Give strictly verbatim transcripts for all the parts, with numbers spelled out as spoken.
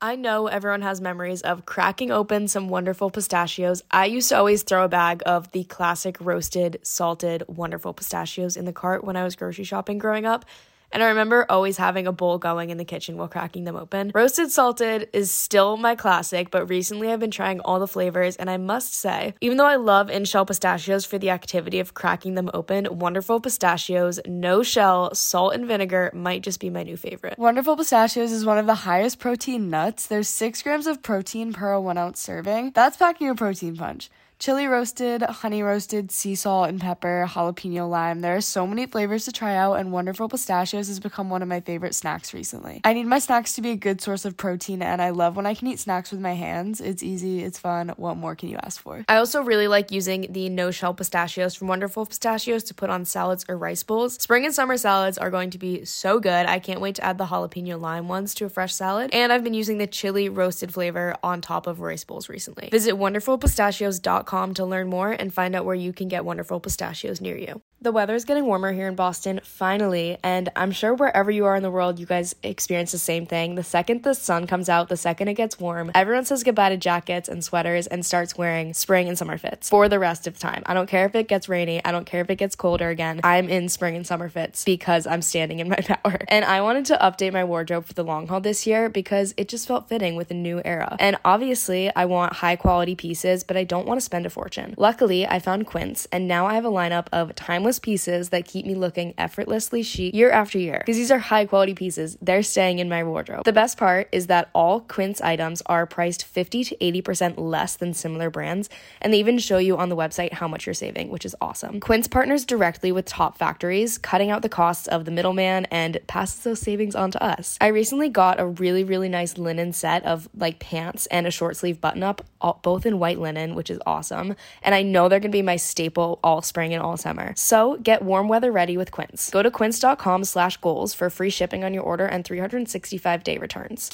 I know everyone has memories of cracking open some wonderful pistachios. I used to always throw a bag of the classic roasted, salted, wonderful pistachios in the cart when I was grocery shopping growing up. And I remember always having a bowl going in the kitchen while cracking them open. Roasted salted is still my classic, but recently I've been trying all the flavors, and I must say, even though I love in-shell pistachios for the activity of cracking them open, Wonderful Pistachios, no shell, salt and vinegar might just be my new favorite. Wonderful Pistachios is one of the highest protein nuts. There's six grams of protein per one ounce serving. That's packing a protein punch. Chili roasted, honey roasted, sea salt and pepper, jalapeno lime. There are so many flavors to try out, and Wonderful Pistachios has become one of my favorite snacks recently. I need my snacks to be a good source of protein, and I love when I can eat snacks with my hands. It's easy, it's fun. What more can you ask for? I also really like using the no-shell pistachios from Wonderful Pistachios to put on salads or rice bowls. Spring and summer salads are going to be so good. I can't wait to add the jalapeno lime ones to a fresh salad, and I've been using the chili roasted flavor on top of rice bowls recently. Visit wonderful pistachios dot com to learn more and find out where you can get Wonderful Pistachios near you. The weather is getting warmer here in Boston, finally, and I'm sure wherever you are in the world, you guys experience the same thing. The second the sun comes out, the second it gets warm, everyone says goodbye to jackets and sweaters and starts wearing spring and summer fits for the rest of the time. I don't care if it gets rainy. I don't care if it gets colder again. I'm in spring and summer fits because I'm standing in my power. And I wanted to update my wardrobe for the long haul this year because it just felt fitting with a new era. And obviously, I want high quality pieces, but I don't want to spend a fortune. Luckily, I found Quince, and now I have a lineup of timeless pieces that keep me looking effortlessly chic year after year. Because these are high quality pieces, they're staying in my wardrobe. The best part is that all Quince items are priced fifty to eighty percent less than similar brands, and they even show you on the website how much you're saving, which is awesome. Quince partners directly with top factories, cutting out the costs of the middleman and passes those savings on to us. I recently got a really, really nice linen set of like pants and a short sleeve button up, all, both in white linen, which is awesome. And I know they're going to be my staple all spring and all summer. So get warm weather ready with Quince. Go to quince.com slash goals for free shipping on your order and three hundred sixty-five day returns.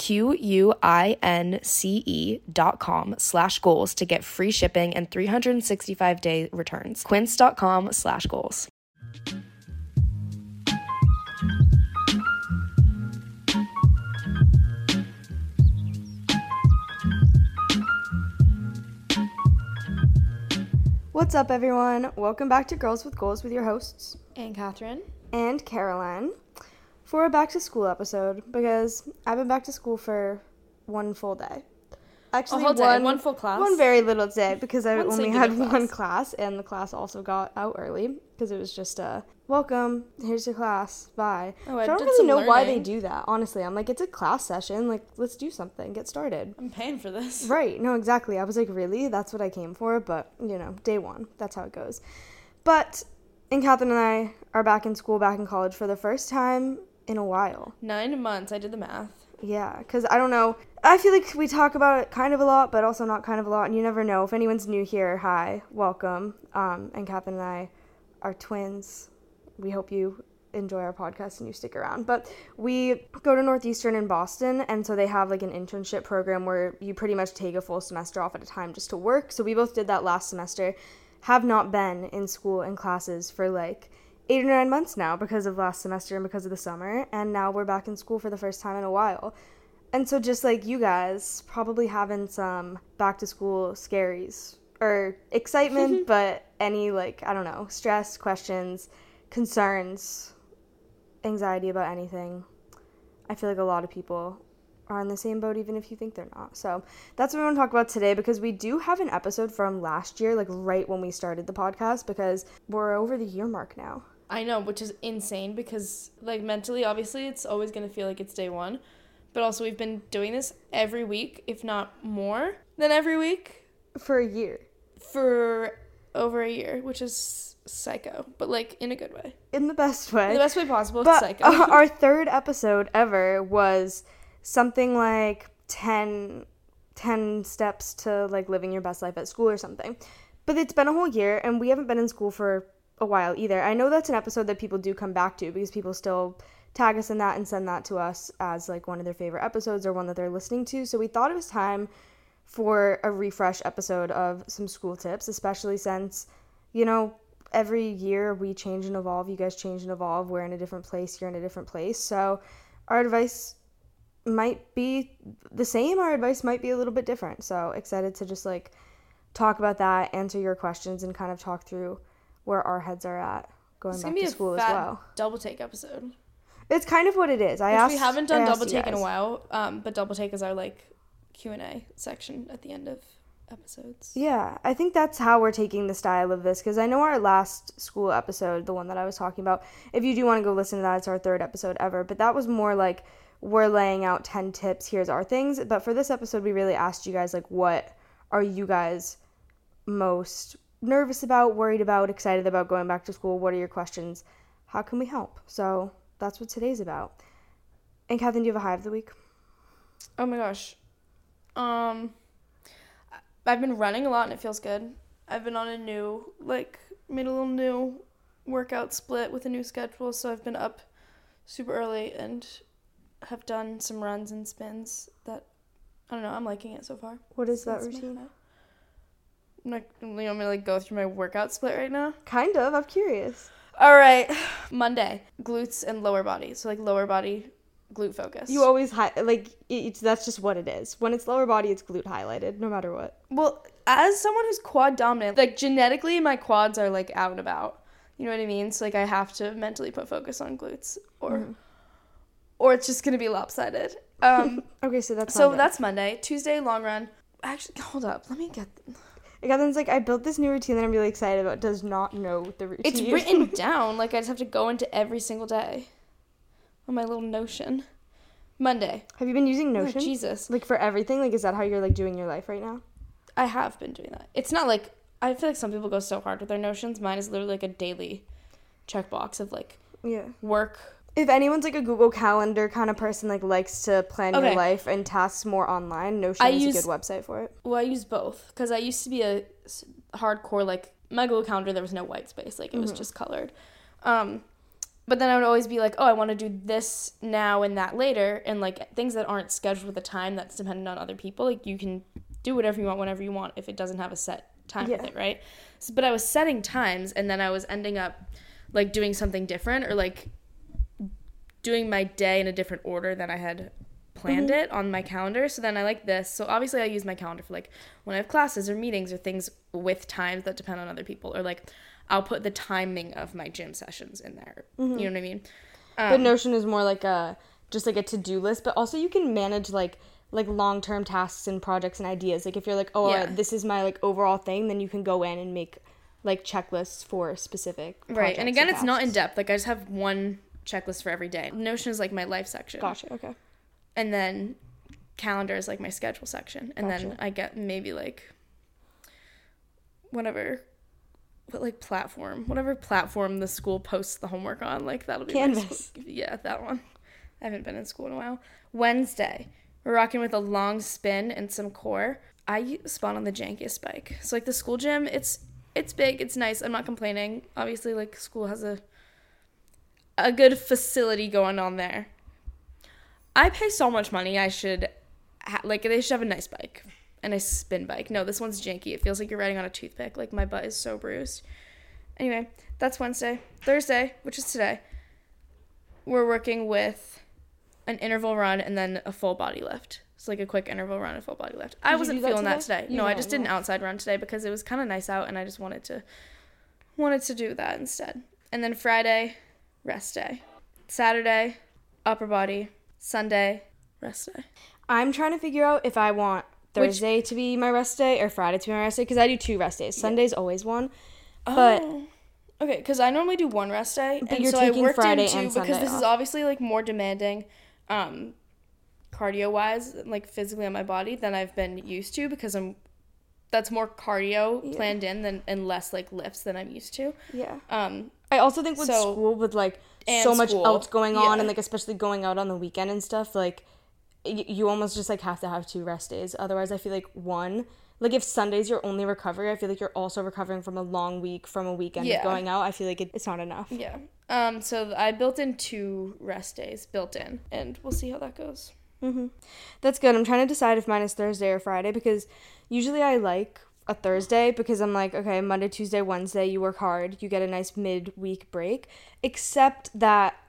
Q-U-I-N-C-E dot com slash goals to get free shipping and three hundred sixty-five day returns. Quince.com slash goals. What's up, everyone? Welcome back to Girls with Goals with your hosts, And Catherine. and Caroline, for a back to school episode, because I've been back to school for one full day. Actually, A whole day, one, one full class? One very little day, because I One only singular had class. one class, and the class also got out early, because it was just a, welcome, here's your class, bye. Oh, I so I don't did really some know why they learning. do that, honestly. I'm like, it's a class session, like, let's do something, get started. I'm paying for this. Right, no, exactly. I was like, really? That's what I came for? But, you know, day one. That's how it goes. But, and Catherine and I are back in school, back in college for the first time in a while. Nine months. I did the math. Yeah, because I don't know. I feel like we talk about it kind of a lot, but also not kind of a lot. And you never know. If anyone's new here, hi, welcome. Um, and Catherine and I are twins. We hope you enjoy our podcast and you stick around. But we go to Northeastern in Boston, and so they have like an internship program where you pretty much take a full semester off at a time just to work. So we both did that last semester. Have not been in school and classes for like eight or nine months now because of last semester and because of the summer, and now we're back in school for the first time in a while. And so just like you guys, probably having some back to school scaries or excitement, but any like, I don't know, stress, questions, concerns, anxiety about anything. I feel like a lot of people are in the same boat, even if you think they're not. So that's what we want to talk about today, because we do have an episode from last year, like right when we started the podcast, because we're over the year mark now. I know, which is insane because, like, mentally, obviously, it's always going to feel like it's day one. But also, we've been doing this every week, if not more than every week. For a year. For over a year, which is psycho. But, like, in a good way. In the best way. In the best way possible, but it's psycho. uh, our third episode ever was something like ten, ten steps to, like, living your best life at school or something. But it's been a whole year, and we haven't been in school for a while either. I know that's an episode that people do come back to because people still tag us in that and send that to us as like one of their favorite episodes or one that they're listening to. So we thought it was time for a refresh episode of some school tips, especially since, you know, every year we change and evolve. You guys change and evolve. We're in a different place. You're in a different place. So our advice might be the same. Our advice might be a little bit different. So excited to just like talk about that, answer your questions, and kind of talk through where our heads are at going It's back gonna be to a school as fat well. double take episode. It's kind of what it is. I Which asked, we haven't done I double asked you take in a guys. while, um, but double take is our like Q and A section at the end of episodes. Yeah, I think that's how we're taking the style of this, because I know our last school episode, the one that I was talking about, if you do want to go listen to that, it's our third episode ever, but that was more like we're laying out ten tips, here's our things. But for this episode, we really asked you guys, like, what are you guys most nervous about, worried about, excited about going back to school? What are your questions? How can we help? So that's what today's about. And Catherine, do you have a high of the week? Oh my gosh. Um, I've been running a lot and it feels good. I've been on a new, like, made a little new workout split with a new schedule, so I've been up super early and have done some runs and spins that, I don't know, I'm liking it so far. What is So that that's my routine? high. I'm like, you want me to, like, go through my workout split right now? Kind of. I'm curious. All right. Monday, glutes and lower body. So, like, lower body, glute focus. You always, hi- like, it's, that's just what it is. When it's lower body, it's glute highlighted, no matter what. Well, as someone who's quad dominant, like, genetically, my quads are, like, out and about. You know what I mean? So, like, I have to mentally put focus on glutes, or Mhm. or it's just going to be lopsided. Um, Okay, so that's so Monday. that's Monday. Tuesday, long run. Actually, hold up. Let me get... Catherine's like, I built this new routine that I'm really excited about, does not know the routine. It's written down. Like, I just have to go into every single day on my little Notion. Monday. Have you been using Oh, Notion? Jesus. Like, for everything? Like, is that how you're, like, doing your life right now? I have been doing that. It's not like... I feel like some people go so hard with their Notions. Mine is literally like a daily checkbox of, like, Yeah. work. If anyone's, like, a Google Calendar kind of person, like, likes to plan Okay. your life and tasks more online, Notion I is use- a good website for it. Well, I use both because I used to be a s- hardcore, like, my Google Calendar, there was no white space. Like, it was Mhm. just colored. Um, but then I would always be like, oh, I want to do this now and that later. And, like, things that aren't scheduled with a time that's dependent on other people, like, you can do whatever you want whenever you want if it doesn't have a set time Yeah. with it, right? So, but I was setting times, and then I was ending up, like, doing something different or, like, doing my day in a different order than I had planned Mhm. it on my calendar. So then I like this. So obviously I use my calendar for, like, when I have classes or meetings or things with times that depend on other people, or, like, I'll put the timing of my gym sessions in there. Mhm. You know what I mean? Um, But Notion is more like a, just, like, a to-do list, but also you can manage, like, like long-term tasks and projects and ideas. Like, if you're like, oh, Yeah. this is my, like, overall thing, then you can go in and make, like, checklists for specific projects. right. And again, it's not in tasks. depth. Like, I just have one checklist for every day. Notion is, like, my life section. Gotcha, okay. And then calendar is, like, my schedule section. And then Gotcha. I get maybe, like, whatever, what, like, platform, whatever platform the school posts the homework on, like, that'll be my Canvas. school- yeah, that one. I haven't been in school in a while. Wednesday, we're rocking with a long spin and some core. I spawn on the jankiest bike. So, like, the school gym, it's it's big, it's nice. I'm not complaining. Obviously, like, school has a a good facility going on there. I pay so much money. I should, ha- like, they should have a nice bike and a spin bike. No, this one's janky. It feels like you're riding on a toothpick. Like, my butt is so bruised. Anyway, that's Wednesday. Thursday, which is today, we're working with an interval run and then a full body lift. It's like a quick interval run and full body lift. I Did you wasn't do that feeling that today? today. You No, I don't, just did an yeah. outside run today because it was kind of nice out and I just wanted to wanted to do that instead. And then Friday, rest day. Saturday, upper body. Sunday, rest day. I'm trying to figure out if I want Which- Thursday to be my rest day or Friday to be my rest day, because I do two rest days. Sunday's always one. But- Oh. Okay, because I normally do one rest day, But and you're so I taking worked Friday in two and because Sunday this is off. obviously, like, more demanding, um, cardio wise, like, physically on my body than I've been used to, because I'm that's more cardio Yeah. planned in than and less, like, lifts than I'm used to. Yeah. Um, I also think with So- school, with, like, and so much school, else going on, yeah. and, like, especially going out on the weekend and stuff, like, y- you almost just, like, have to have two rest days. Otherwise, I feel like one, like, if Sunday's your only recovery, I feel like you're also recovering from a long week, from a weekend Yeah. of going out. I feel like it, it's not enough. yeah. Um, so I built in two rest days, built in, and we'll see how that goes. Mm-hmm. That's good. I'm trying to decide if mine is Thursday or Friday, because usually I like a Thursday because I'm like, okay, Monday, Tuesday, Wednesday, you work hard, you get a nice mid-week break, except that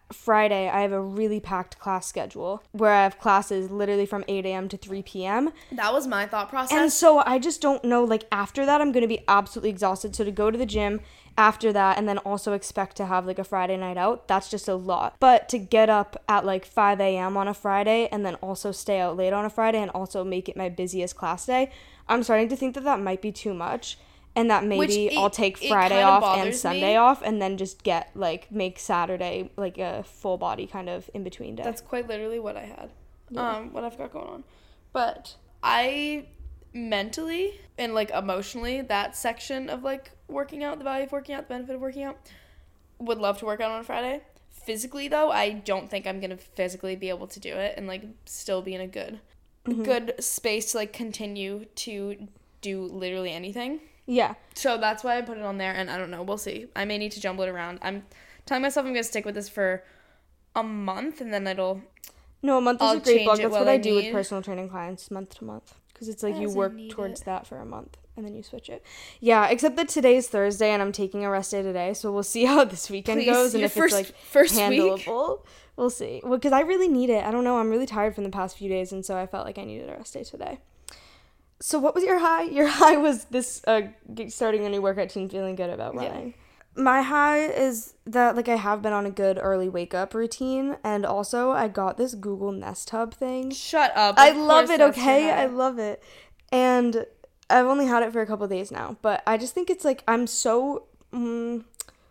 Friday, I have a really packed class schedule where I have classes literally from eight a.m. to three p.m. That was my thought process. And so I just don't know, like, after that, I'm going to be absolutely exhausted. So to go to the gym after that and then also expect to have, like, a Friday night out, that's just a lot. But to get up at, like, five a.m. on a Friday and then also stay out late on a Friday and also make it my busiest class day, I'm starting to think that that might be too much. And that maybe it, I'll take Friday off and Sunday me. off and then just get, like, make Saturday, like, a full body kind of in between day. That's quite literally what I had, yeah. um, what I've got going on. But I mentally and, like, emotionally, that section of, like, working out, the value of working out, the benefit of working out, would love to work out on a Friday. Physically, though, I don't think I'm going to physically be able to do it and, like, still be in a good, mm-hmm. good space to, like, continue to do literally anything. Yeah. So that's why I put it on there, and I don't know. We'll see. I may need to jumble it around. I'm telling myself I'm going to stick with this for a month, and then it'll... No, a month is I'll a great block. That's what I, I do need. with personal training clients, month to month. Because it's like As you work I towards it. that for a month, and then you switch it. Yeah, except that today's Thursday, and I'm taking a rest day today, so we'll see how this weekend Please, goes, and your if first, it's, like, first handleable. Week? We'll see. Well, because I really need it. I don't know. I'm really tired from the past few days, and so I felt like I needed a rest day today. So what was your high? Your high was this uh, starting a new workout routine, feeling good about running. Yeah. My high is that, like, I have been on a good early wake-up routine, and also I got this Google Nest Hub thing. Shut up. I love it, okay? I love it. And I've only had it for a couple of days now, but I just think it's, like, I'm so mm,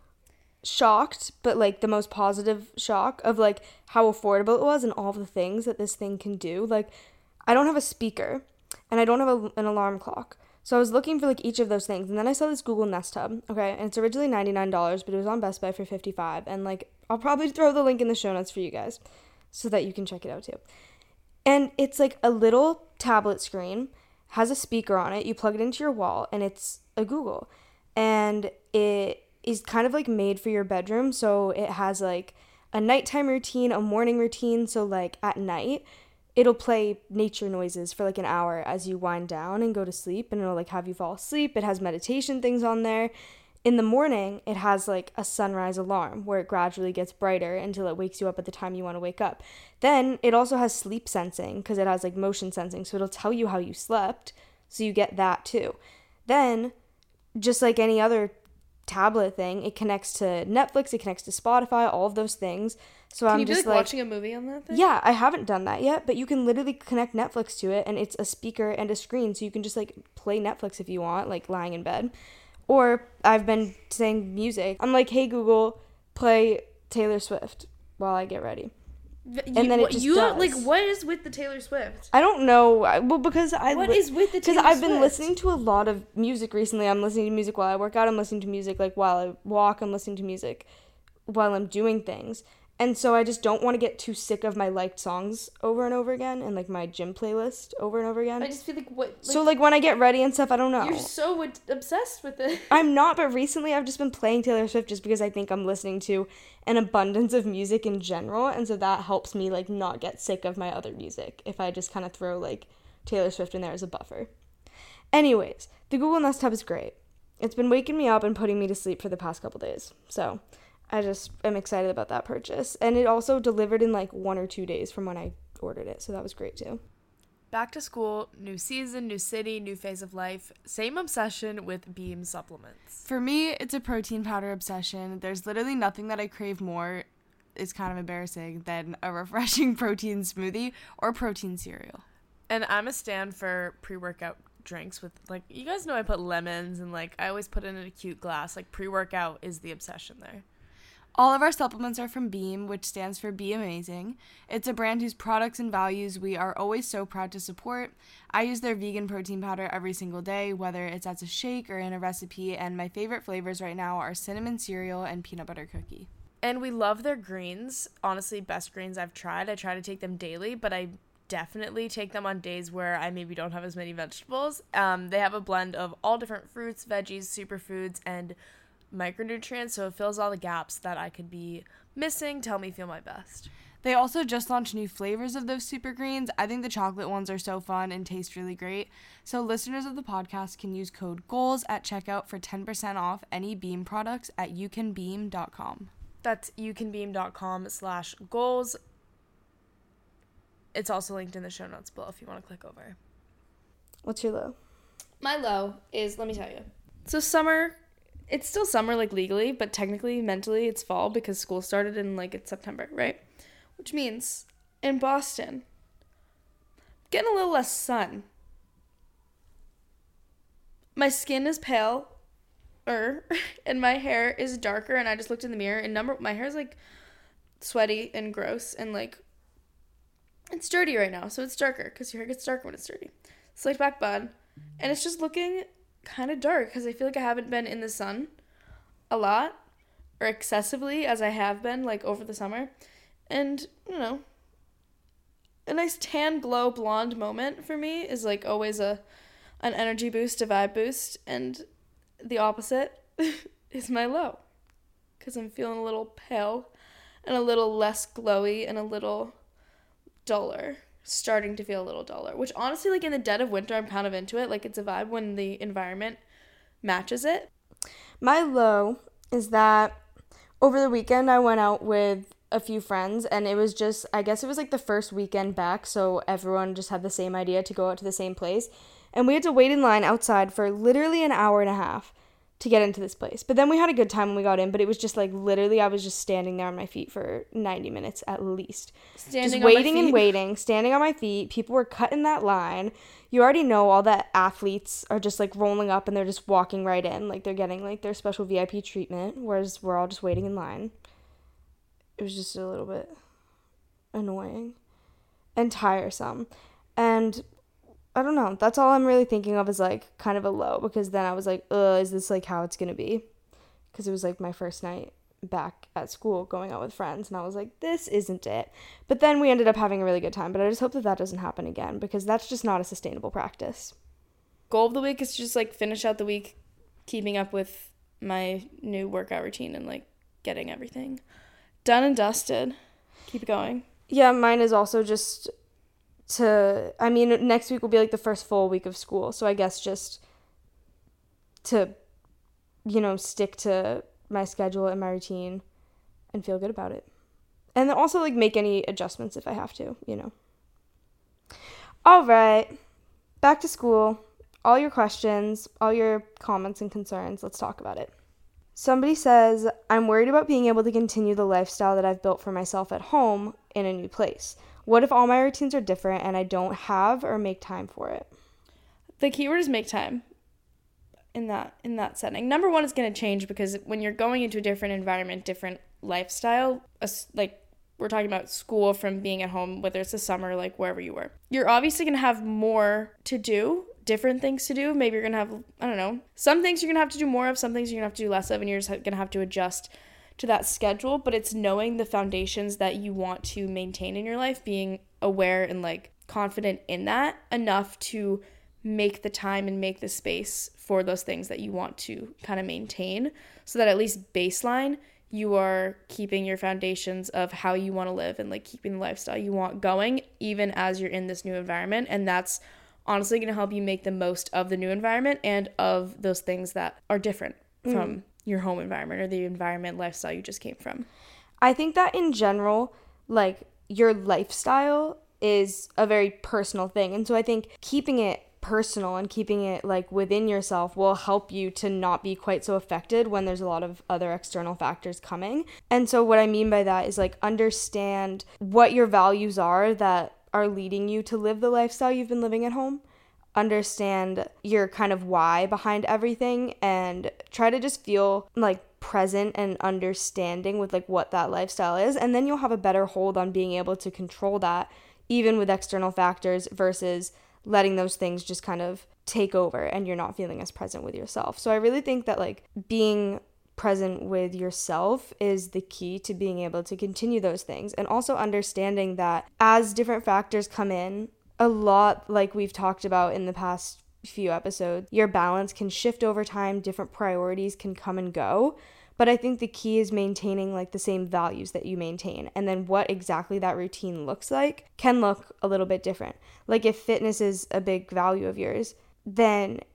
shocked, but, like, the most positive shock of, like, how affordable it was and all the things that this thing can do. Like, I don't have a speaker. And I don't have a, an alarm clock. So I was looking for, like, each of those things. And then I saw this Google Nest Hub. Okay, and it's originally ninety-nine dollars, but it was on Best Buy for fifty-five dollars. And, like, I'll probably throw the link in the show notes for you guys so that you can check it out, too. And it's, like, a little tablet screen, has a speaker on it. You plug it into your wall, and it's a Google. And it is kind of, like, made for your bedroom. So it has, like, a nighttime routine, a morning routine. So, like, at night, it'll play nature noises for, like, an hour as you wind down and go to sleep, and it'll, like, have you fall asleep. It has meditation things on there. In the morning, it has, like, a sunrise alarm where it gradually gets brighter until it wakes you up at the time you want to wake up. Then it also has sleep sensing because it has, like, motion sensing, so it'll tell you how you slept, so you get that too. Then, just like any other tablet thing, it connects to Netflix, it connects to Spotify, all of those things. So can I'm you just be, like, like watching a movie on that thing? Yeah, I haven't done that yet, but you can literally connect Netflix to it, and it's a speaker and a screen, so you can just, like, play Netflix if you want, like, lying in bed. Or I've been saying music. I'm like, hey, Google, play Taylor Swift while I get ready. You, and then it just you does. Like, what is with the Taylor Swift? I don't know. I, well, because I what li- is with the Taylor Because I've Swift? been listening to a lot of music recently. I'm listening to music while I work out. I'm listening to music, like, while I walk. I'm listening to music while I'm doing things. And so I just don't want to get too sick of my liked songs over and over again and, like, my gym playlist over and over again. I just feel like what... Like, so, like, when I get ready and stuff, I don't know. You're so ad- obsessed with it. I'm not, but recently I've just been playing Taylor Swift just because I think I'm listening to an abundance of music in general. And so that helps me, like, not get sick of my other music if I just kind of throw, like, Taylor Swift in there as a buffer. Anyways, the Google Nest Hub is great. It's been waking me up and putting me to sleep for the past couple days. So... I just am excited about that purchase. And it also delivered in, like, one or two days from when I ordered it. So that was great, too. Back to school, new season, new city, new phase of life. Same obsession with Beam supplements. For me, it's a protein powder obsession. There's literally nothing that I crave more, it's kind of embarrassing, than a refreshing protein smoothie or protein cereal. And I'm a stan for pre-workout drinks with, like, you guys know I put lemons and, like, I always put it in a cute glass. Like, pre-workout is the obsession there. All of our supplements are from Beam, which stands for Be Amazing. It's a brand whose products and values we are always so proud to support. I use their vegan protein powder every single day, whether it's as a shake or in a recipe, and my favorite flavors right now are cinnamon cereal and peanut butter cookie. And we love their greens. Honestly, best greens I've tried. I try to take them daily, but I definitely take them on days where I maybe don't have as many vegetables. Um, they have a blend of all different fruits, veggies, superfoods, and micronutrients, so it fills all the gaps that I could be missing to help me feel my best. They also just launched new flavors of those super greens. I think the chocolate ones are so fun and taste really great. So listeners of the podcast can use code GOALS at checkout for ten percent off any Beam products at you can beam dot com. That's youcanbeam.com slash goals. It's also linked in the show notes below if you want to click over. What's your low? My low is, let me tell you. So summer, it's still summer, like, legally, but technically, mentally, it's fall because school started in, like, it's September, right? Which means in Boston, getting a little less sun. My skin is pale, er, and my hair is darker, and I just looked in the mirror, and number my hair is, like, sweaty and gross, and, like, it's dirty right now, so it's darker, because your hair gets darker when it's dirty. Slicked back bun, and it's just looking kind of dark, because I feel like I haven't been in the sun a lot, or excessively, as I have been, like, over the summer, and, you know, a nice tan, glow, blonde moment for me is, like, always a an energy boost, a vibe boost, and the opposite is my low, because I'm feeling a little pale and a little less glowy and a little duller, starting to feel a little duller, which honestly, like, in the dead of winter, I'm kind of into it. Like, it's a vibe when the environment matches it. My low is that over the weekend I went out with a few friends, and it was just, I guess it was like the first weekend back, so everyone just had the same idea to go out to the same place. And we had to wait in line outside for literally an hour and a half to get into this place. But then we had a good time when we got in, but it was just like literally I was just standing there on my feet for ninety minutes at least. Standing just on waiting my feet. and waiting, standing on my feet. People were cutting that line. You already know all the athletes are just like rolling up and they're just walking right in. Like they're getting like their special V I P treatment, whereas we're all just waiting in line. It was just a little bit annoying and tiresome. And I don't know. That's all I'm really thinking of is, like, kind of a low, because then I was like, ugh, is this, like, how it's going to be? Because it was, like, my first night back at school going out with friends, and I was like, this isn't it. But then we ended up having a really good time, but I just hope that that doesn't happen again, because that's just not a sustainable practice. Goal of the week is to just, like, finish out the week keeping up with my new workout routine and, like, getting everything done and dusted. Keep it going. Yeah, mine is also just to, I mean, next week will be like the first full week of school. So I guess just to, you know, stick to my schedule and my routine and feel good about it. And then also like make any adjustments if I have to, you know. All right, back to school. All your questions, all your comments and concerns, let's talk about it. Somebody says, I'm worried about being able to continue the lifestyle that I've built for myself at home in a new place. What if all my routines are different and I don't have or make time for it? The keyword is make time in that in that setting. Number one is going to change because when you're going into a different environment, different lifestyle, like we're talking about school from being at home, whether it's the summer, like wherever you were, you're obviously going to have more to do, different things to do. Maybe you're going to have, I don't know, some things you're going to have to do more of, some things you're going to have to do less of, and you're just going to have to adjust to that schedule. But it's knowing the foundations that you want to maintain in your life, being aware and like confident in that enough to make the time and make the space for those things that you want to kind of maintain, so that at least baseline you are keeping your foundations of how you want to live and like keeping the lifestyle you want going even as you're in this new environment. And that's honestly going to help you make the most of the new environment and of those things that are different mm. from your home environment or the environment lifestyle you just came from. I think that in general, like your lifestyle is a very personal thing. And so I think keeping it personal and keeping it like within yourself will help you to not be quite so affected when there's a lot of other external factors coming. And so what I mean by that is like understand what your values are that are leading you to live the lifestyle you've been living at home. Understand your kind of why behind everything and try to just feel like present and understanding with like what that lifestyle is. And then you'll have a better hold on being able to control that even with external factors versus letting those things just kind of take over and you're not feeling as present with yourself. So I really think that like being present with yourself is the key to being able to continue those things. And also understanding that as different factors come in, a lot like we've talked about in the past few episodes, your balance can shift over time, different priorities can come and go. But I think the key is maintaining like the same values that you maintain. And then what exactly that routine looks like can look a little bit different. Like if fitness is a big value of yours, then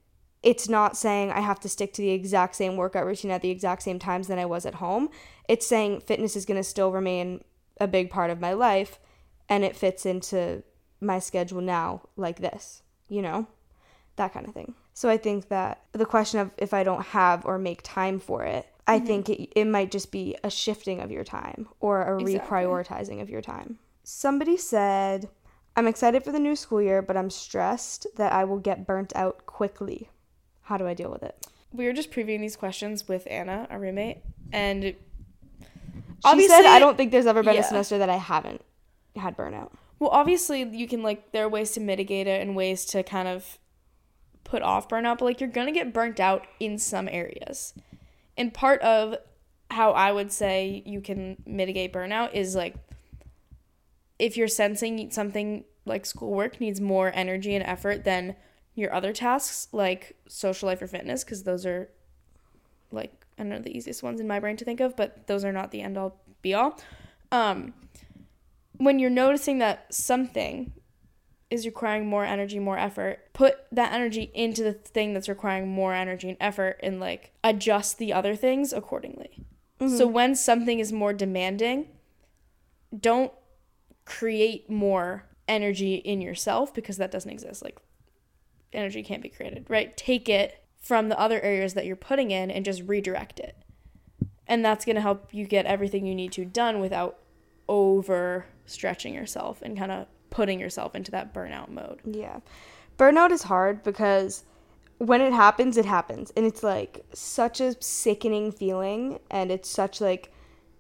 it's not saying I have to stick to the exact same workout routine at the exact same times than I was at home. It's saying fitness is going to still remain a big part of my life, and it fits into my schedule now like this, you know, that kind of thing. So I think that the question of if I don't have or make time for it, I mm-hmm. think it, it might just be a shifting of your time or a exactly. reprioritizing of your time. Somebody said, I'm excited for the new school year, but I'm stressed that I will get burnt out quickly. How do I deal with it? We were just previewing these questions with Anna, our roommate, and she obviously, said, I don't think there's ever been yeah. a semester that I haven't had burnout. Well, obviously, you can, like, there are ways to mitigate it and ways to kind of put off burnout, but, like, you're going to get burnt out in some areas. And part of how I would say you can mitigate burnout is, like, if you're sensing something like schoolwork needs more energy and effort than your other tasks, like social life or fitness, because those are, like, I don't know, the easiest ones in my brain to think of, but those are not the end-all, be-all. Um, when you're noticing that something is requiring more energy, more effort, put that energy into the thing that's requiring more energy and effort and, like, adjust the other things accordingly. Mm-hmm. So when something is more demanding, don't create more energy in yourself, because that doesn't exist. Like, energy can't be created, right? Take it from the other areas that you're putting in and just redirect it. And that's going to help you get everything you need to done without over stretching yourself and kind of putting yourself into that burnout mode. Yeah. Burnout is hard because when it happens, it happens. And it's like such a sickening feeling, and it's such like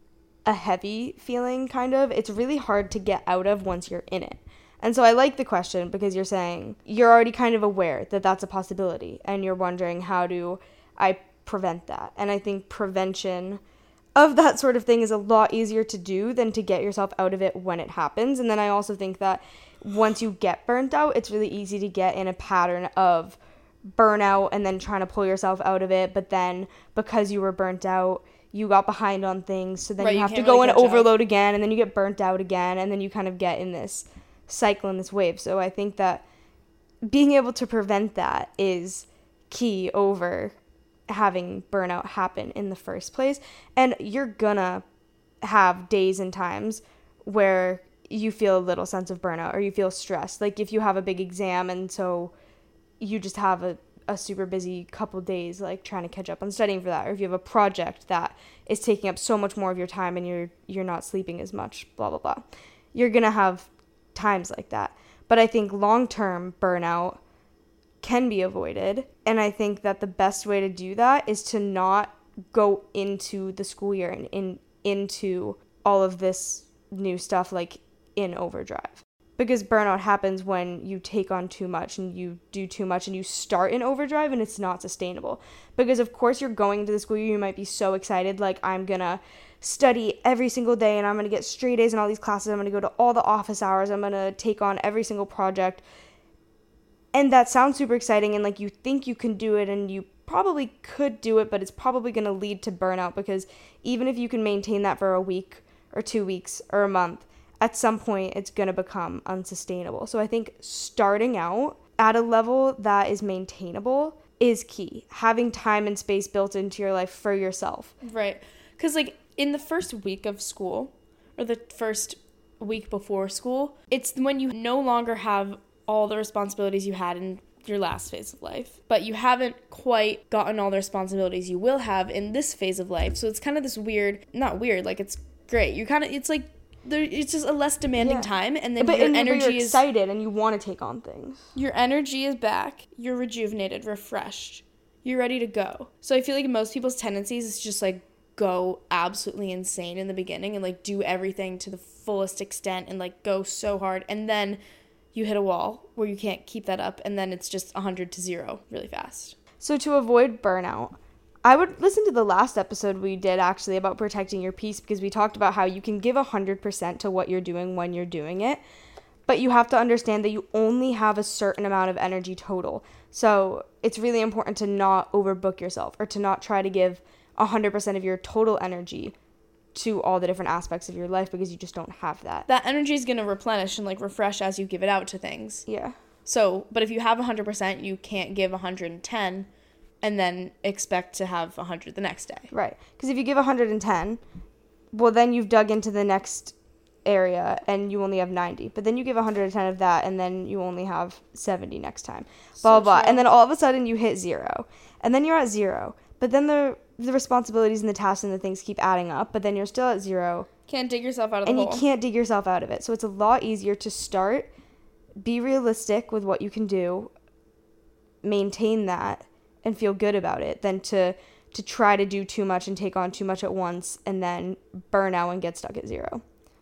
a heavy feeling kind of. It's really hard to get out of once you're in it. And so I like the question because you're saying you're already kind of aware that that's a possibility, and you're wondering, how do I prevent that? And I think prevention of that sort of thing is a lot easier to do than to get yourself out of it when it happens. And then I also think that once you get burnt out, it's really easy to get in a pattern of burnout and then trying to pull yourself out of it. But then because you were burnt out, you got behind on things. So then right, you have you to go really and overload up. again, and then you get burnt out again. And then you kind of get in this cycle, in this wave. So I think that being able to prevent that is key over having burnout happen in the first place. And you're gonna have days and times where you feel a little sense of burnout or you feel stressed. Like if you have a big exam and so you just have a, a super busy couple days, like trying to catch up on studying for that, or if you have a project that is taking up so much more of your time and you're you're not sleeping as much, blah blah blah, you're gonna have times like that. But I think long-term burnout can be avoided, and I think that the best way to do that is to not go into the school year and in into all of this new stuff like in overdrive, because burnout happens when you take on too much and you do too much and you start in overdrive, and it's not sustainable. Because of course you're going into the school year, you might be so excited, like I'm gonna study every single day and I'm gonna get straight A's in all these classes, I'm gonna go to all the office hours, I'm gonna take on every single project. And that sounds super exciting, and like you think you can do it, and you probably could do it, but it's probably going to lead to burnout, because even if you can maintain that for a week or two weeks or a month, at some point it's going to become unsustainable. So I think starting out at a level that is maintainable is key. Having time and space built into your life for yourself. Right. Because like in the first week of school, or the first week before school, it's when you no longer have all the responsibilities you had in your last phase of life, but you haven't quite gotten all the responsibilities you will have in this phase of life. So it's kind of this weird, not weird, like it's great. You kind of, it's like, there, it's just a less demanding yeah. time, and then but, your and energy you're is excited and you want to take on things. Your energy is back. You're rejuvenated, refreshed. You're ready to go. So I feel like most people's tendencies is just like go absolutely insane in the beginning and like do everything to the fullest extent and like go so hard, and then you hit a wall where you can't keep that up, and then it's just one hundred to zero really fast. So to avoid burnout, I would listen to the last episode we did actually about protecting your peace, because we talked about how you can give one hundred percent to what you're doing when you're doing it, but you have to understand that you only have a certain amount of energy total. So it's really important to not overbook yourself, or to not try to give one hundred percent of your total energy to all the different aspects of your life, because you just don't have that. That energy is going to replenish and like refresh as you give it out to things. Yeah. So, but if you have one hundred percent, you can't give one hundred ten and then expect to have one hundred the next day. Right. Because if you give one hundred ten, well, then you've dug into the next area and you only have ninety. But then you give one hundred ten of that and then you only have seventy next time. Blah, So blah, blah. true. And then all of a sudden you hit zero. And then you're at zero. But then the the responsibilities and the tasks and the things keep adding up. But then you're still at zero. Can't dig yourself out of the And hole. you can't dig yourself out of it. So it's a lot easier to start, be realistic with what you can do, maintain that, and feel good about it than to to try to do too much and take on too much at once and then burn out and get stuck at zero.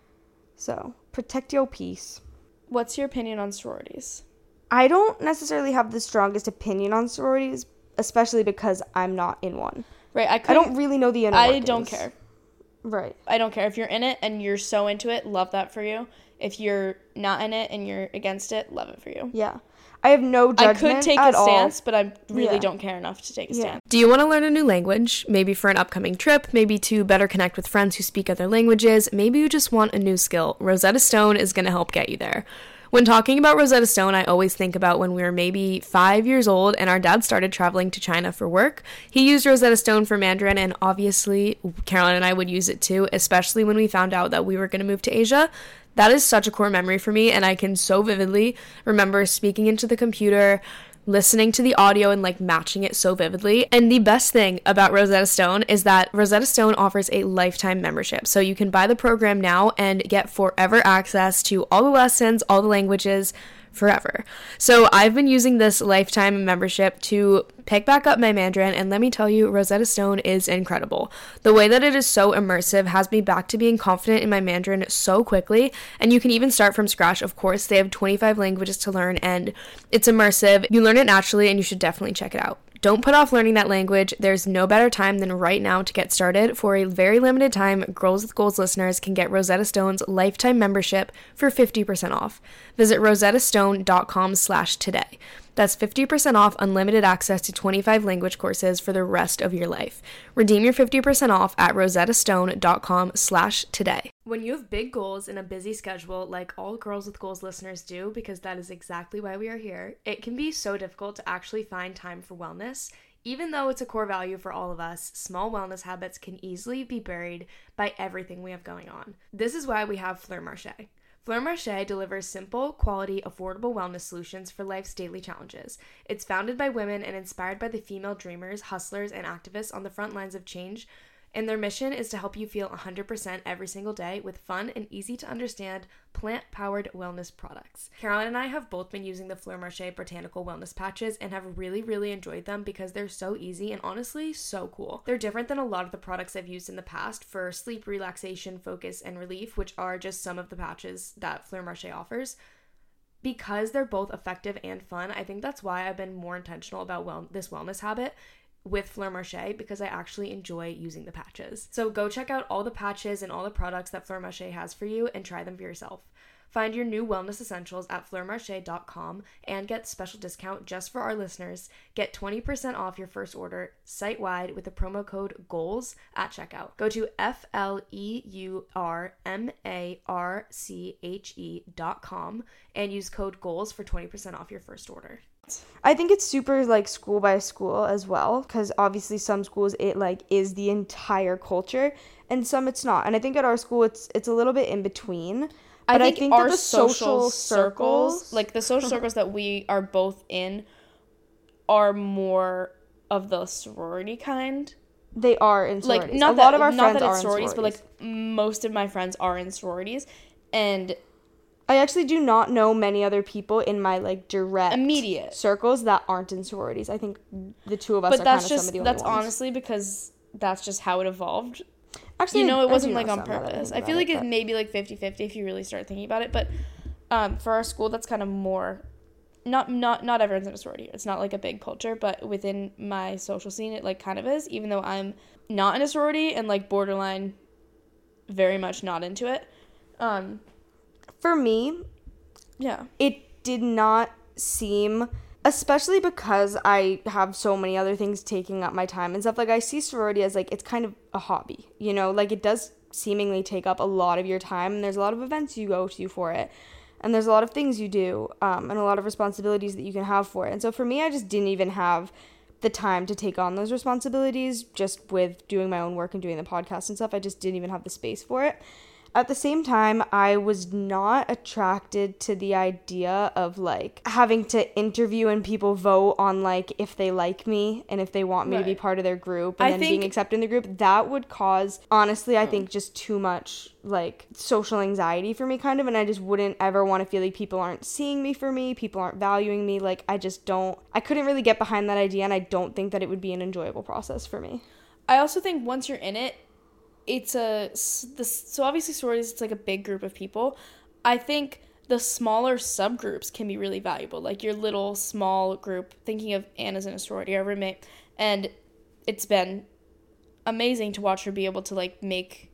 So protect your peace. What's your opinion on sororities? I don't necessarily have the strongest opinion on sororities, especially because I'm not in one. Right, I I couldn't, don't really know the inner I workings. don't care. Right. I don't care. If you're in it and you're so into it, love that for you. If you're not in it and you're against it, love it for you. Yeah. I have no judgment I could take at a all. stance, but I really Yeah. don't care enough to take a Yeah. stance. Do you want to learn a new language? Maybe for an upcoming trip, maybe to better connect with friends who speak other languages, maybe you just want a new skill. Rosetta Stone is going to help get you there. When talking about Rosetta Stone, I always think about when we were maybe five years old and our dad started traveling to China for work. He used Rosetta Stone for Mandarin, and obviously Caroline and I would use it too, especially when we found out that we were going to move to Asia. That is such a core memory for me, and I can so vividly remember speaking into the computer, listening to the audio and like matching it so vividly. And the best thing about Rosetta Stone is that Rosetta Stone offers a lifetime membership. So you can buy the program now and get forever access to all the lessons, all the languages, forever. So I've been using this lifetime membership to pick back up my Mandarin, and let me tell you, Rosetta Stone is incredible. The way that it is so immersive has me back to being confident in my Mandarin so quickly, and you can even start from scratch. Of course, they have twenty-five languages to learn, and it's immersive. You learn it naturally, and you should definitely check it out. Don't put off learning that language. There's no better time than right now to get started. For a very limited time, Girls with Goals listeners can get Rosetta Stone's lifetime membership for fifty percent off. Visit rosettastone.com slash today. That's fifty percent off unlimited access to twenty-five language courses for the rest of your life. Redeem your fifty percent off at rosettastone.com slash today. When you have big goals and a busy schedule like all Girls with Goals listeners do, because that is exactly why we are here, it can be so difficult to actually find time for wellness. Even though it's a core value for all of us, small wellness habits can easily be buried by everything we have going on. This is why we have Fleur Marché. Fleur Marché delivers simple, quality, affordable wellness solutions for life's daily challenges. It's founded by women and inspired by the female dreamers, hustlers, and activists on the front lines of change, and their mission is to help you feel one hundred percent every single day with fun and easy-to-understand plant-powered wellness products. Caroline and I have both been using the Fleur Marché Botanical Wellness Patches and have really, really enjoyed them because they're so easy and honestly so cool. They're different than a lot of the products I've used in the past for sleep, relaxation, focus, and relief, which are just some of the patches that Fleur Marché offers. Because they're both effective and fun, I think that's why I've been more intentional about well- this wellness habit with Fleur Marché, because I actually enjoy using the patches. So go check out all the patches and all the products that Fleur Marché has for you and try them for yourself. Find your new wellness essentials at fleur marche dot com and get special discount just for our listeners. Get twenty percent off your first order site-wide with the promo code GOALS at checkout. Go to F L E U R M A R C H E dot com and use code GOALS for twenty percent off your first order. I think it's super like school by school as well, because obviously some schools it like is the entire culture and some it's not. And I think at our school it's it's a little bit in between. I But think, I think our that the social social circles, circles, like the social circles that we are both in, are more of the sorority kind. they are in sororities. Like not a that, lot of our not friends that are it's in sororities, sororities, but like most of my friends are in sororities, and I actually do not know many other people in my like direct Immediate. circles that aren't in sororities. I think the two of us but are that's kind of just some of the only that's ones. honestly because that's just how it evolved. Actually, You know, I it do wasn't know like on some now that I purpose. think I feel about like it, it but- may be like fifty-fifty if you really start thinking about it, but um, for our school, that's kind of more. Not not not everyone's in a sorority. It's not like a big culture, but within my social scene, it like kind of is. Even though I'm not in a sorority and like borderline, very much not into it. Um, For me, yeah. it did not seem, especially because I have so many other things taking up my time and stuff, like I see sorority as like it's kind of a hobby, you know, like it does seemingly take up a lot of your time and there's a lot of events you go to for it. and there's a lot of things you do, um, and a lot of responsibilities that you can have for it. And so for me, I just didn't even have the time to take on those responsibilities just with doing my own work and doing the podcast and stuff. I just didn't even have the space for it. At the same time, I was not attracted to the idea of, like, having to interview and people vote on, like, if they like me and if they want me right. to be part of their group and I then think, being accepted in the group. That would cause, honestly, I oh. think just too much, like, social anxiety for me, kind of, and I just wouldn't ever want to feel like people aren't seeing me for me, people aren't valuing me. Like, I just don't, I couldn't really get behind that idea, and I don't think that it would be an enjoyable process for me. I also think once you're in it, it's a, the, so obviously sororities, it's like a big group of people. I think the smaller subgroups can be really valuable, like your little small group, thinking of Anna's in a sorority, our roommate, and it's been amazing to watch her be able to, like, make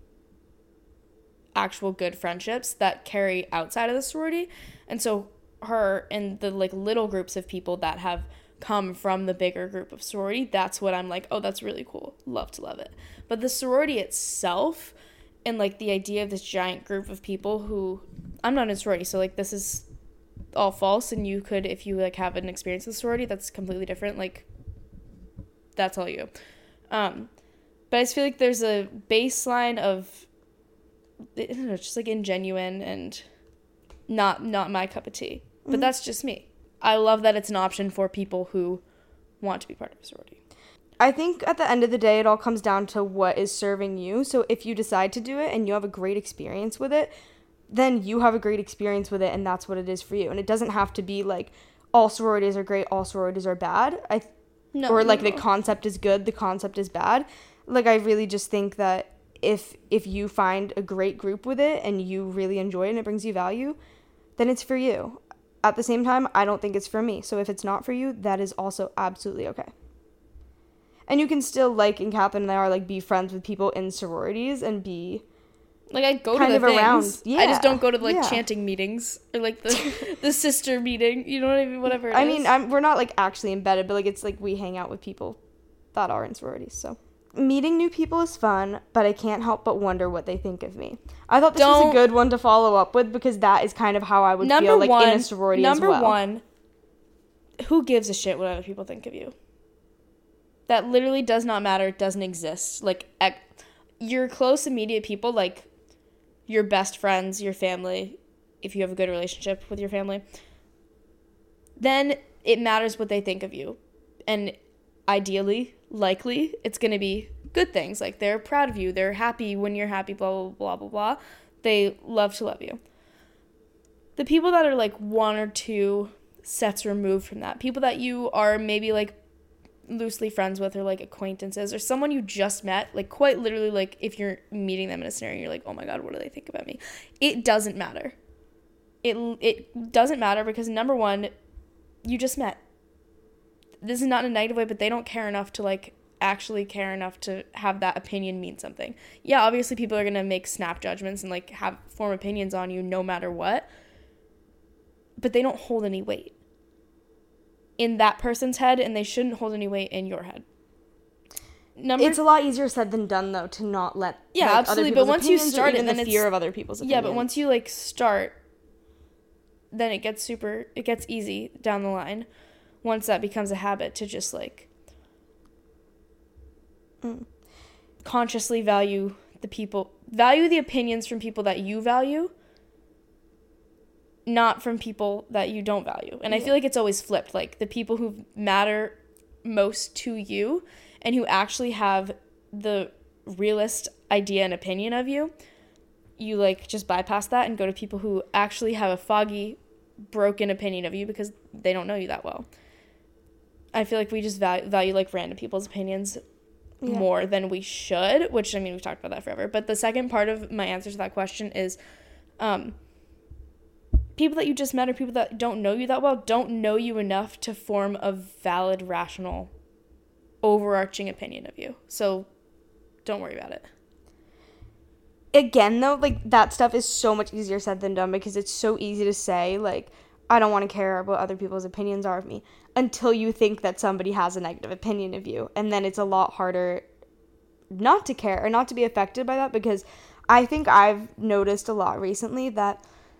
actual good friendships that carry outside of the sorority. And so her and the, like, little groups of people that have come from the bigger group of sorority, that's what I'm like, oh, that's really cool, love to love it. But the sorority itself, and, like, the idea of this giant group of people who, I'm not in a sorority, so, like, this is all false, and you could, if you, like, have an experience with sorority, that's completely different, like, that's all you. Um, but I just feel like there's a baseline of, I don't know, just, like, ingenuine and not not my cup of tea. But mm-hmm. that's just me. I love that it's an option for people who want to be part of a sorority. I think at the end of the day, it all comes down to what is serving you. So if you decide to do it and you have a great experience with it, then you have a great experience with it, and that's what it is for you. And it doesn't have to be like all sororities are great, all sororities are bad. I no, or like no. the concept is good, the concept is bad. Like, I really just think that if if you find a great group with it and you really enjoy it and it brings you value, then it's for you. At the same time, I don't think it's for me. So if it's not for you, that is also absolutely okay. And you can still, like, in Catherine and I are, like, be friends with people in sororities and be, like, I go kind to the of things. Around. Yeah. I just don't go to, like, yeah. chanting meetings or, like, the the sister meeting. You know what I mean? Whatever it I is. mean, I'm, we're not, like, actually embedded, but, like, it's, like, we hang out with people that are in sororities, so. Meeting new people is fun, but I can't help but wonder what they think of me. I thought this don't, was a good one to follow up with, because that is kind of how I would feel, like, one, in a sorority as well. Number one, who gives a shit what other people think of you? That literally does not matter. It doesn't exist. Like, ec- your close, immediate people, like, your best friends, your family, if you have a good relationship with your family, then it matters what they think of you. And ideally, likely, it's going to be good things. Like, they're proud of you. They're happy when you're happy, blah, blah, blah, blah, blah. They love to love you. The people that are, like, one or two sets removed from that, people that you are maybe, like, loosely friends with, or, like, acquaintances, or someone you just met, like, quite literally, like, if you're meeting them in a scenario, you're like, oh my god, what do they think about me? It doesn't matter. It it doesn't matter, because number one, you just met. This is not in a negative way, but they don't care enough to, like, actually care enough to have that opinion mean something. Yeah, obviously people are going to make snap judgments and, like, have form opinions on you no matter what, but they don't hold any weight in that person's head, and they shouldn't hold any weight in your head. Number it's a lot easier said than done, though, to not let yeah, like, absolutely. other but once you start it, then then the it's fear of other people's opinions. Yeah, but once you like start, then it gets super. It gets easy down the line. Once that becomes a habit, to just like mm. consciously value the people, value the opinions from people that you value, not from people that you don't value. And yeah. I feel like it's always flipped. Like, the people who matter most to you and who actually have the realist idea and opinion of you, you, like, just bypass that and go to people who actually have a foggy, broken opinion of you because they don't know you that well. I feel like we just value, value like, random people's opinions yeah. more than we should, which, I mean, we've talked about that forever. But the second part of my answer to that question is, um... people that you just met or people that don't know you that well don't know you enough to form a valid, rational, overarching opinion of you. So don't worry about it. Again, though, like, that stuff is so much easier said than done, because it's so easy to say, like, I don't want to care what other people's opinions are of me, until you think that somebody has a negative opinion of you. And then it's a lot harder not to care or not to be affected by that, because I think I've noticed a lot recently that